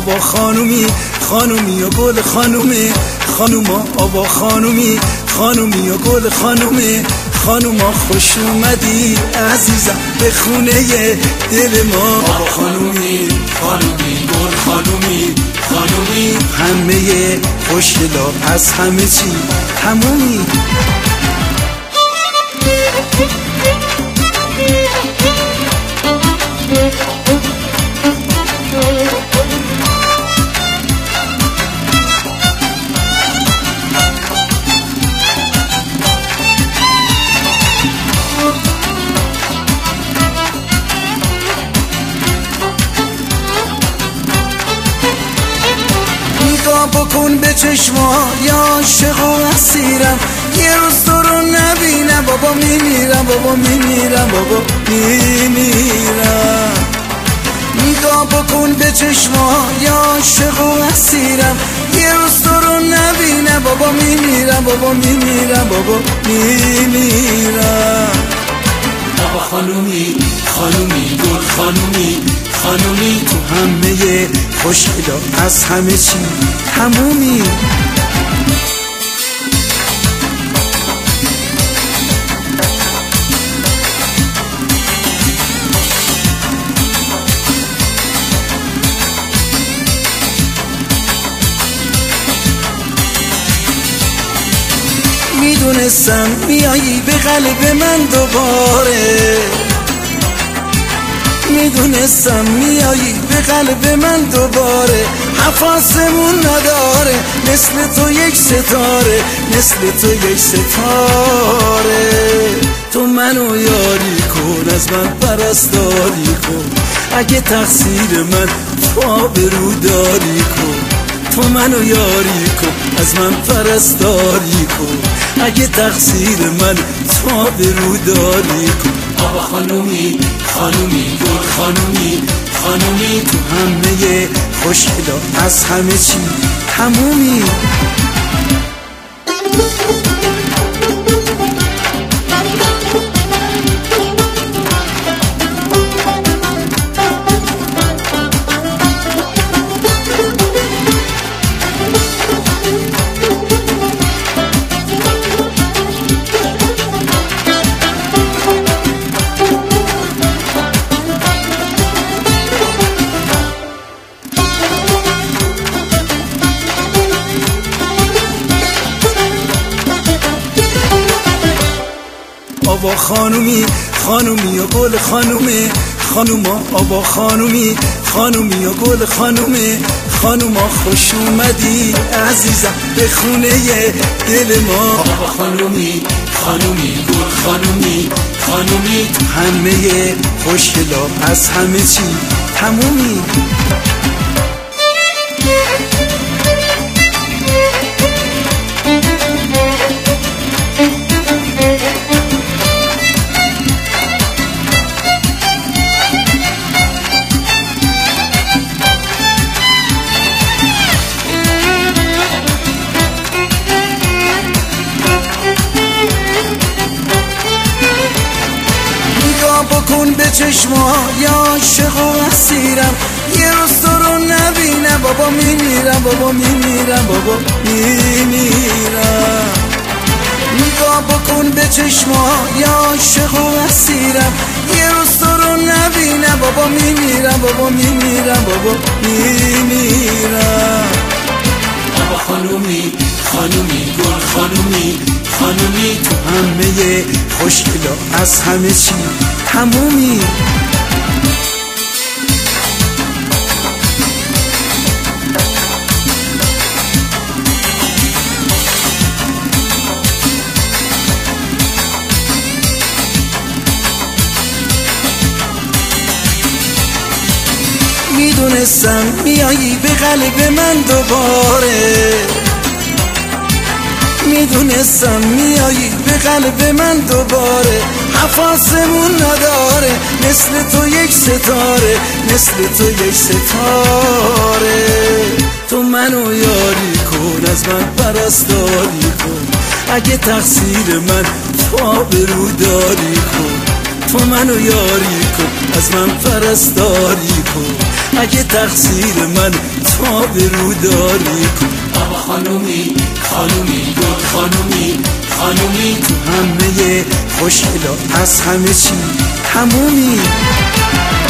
آوا خانومی خانومی و گل خانومه خانوما آوا خانومی خانومی و گل خانومه خانوما خوش اومدی عزیزم به خونه دل ما آوا خانومی خانومی گل خانومی خانومی همه خوشگلا از همه چی تمومی نگاه بکن به چشما یا عاشق و اسیرم یه روز تو رو نبینم بابا میمیرم بابا میمیرم بابا میمیرم نگاه بکن به چشما یا عاشق و اسیرم یه روز تو رو نبینم بابا میمیرم بابا میمیرم بابا میمیرم آوا خانومی خانومی گل خانومی خانومی تو همه خوشگلا از همه چی تمومی میدونستم میایی به قلب من دوباره میدونستم میایی به قلب من دوباره حفاظمون نداره مثل تو یک ستاره مثل تو یک ستاره تو منو یاری کن از من پرستاری کن اگه تقصیر من تو آبروداری کن تو منو یاری کن از من پرستاری کن اگه تقصیر من تو آبروداری کن آوا خانومی خانومی گل خانومی خانومی تو همه خوشگلا از همه چی تمومی آوا خانومی خانومی و گل خانومه خانوما آوا خانومی خانومی و گل خانومه خانوما خوش اومدی عزیزم به خونه دل ما آوا خانومی خانومی گل خانومی خانومی تو همه خوشگلا از همه چی تمومی بکن به چشما یا عاشق و اسیرم یه روز تو رو نبینم بابا میمیرم بابا میمیرم بابا میمیرم نگاه بکن به چشما یا عاشق و اسیرم یه روز تو رو نبینم بابا میمیرم بابا میمیرم بابا میمیرم آوا خانومی خانومی گل خانومی خانومی تو همه خوشگلا از همه چی تمومی میدونستم میایی به قلب من دوباره میدونستم میایی به قلب من دوباره حفاظمون نداره مثل تو یک ستاره مثل تو یک ستاره تو منو یاری کن از من پرستاری کن اگه تقصیر من تو آبروداری کن تو منو یاری کن از من پرستاری کن اگه تقصیر من تا به رو داری کن. بابا خانومی خانومی گل خانومی خانومی تو همه خوشگلا از همه چی همومی.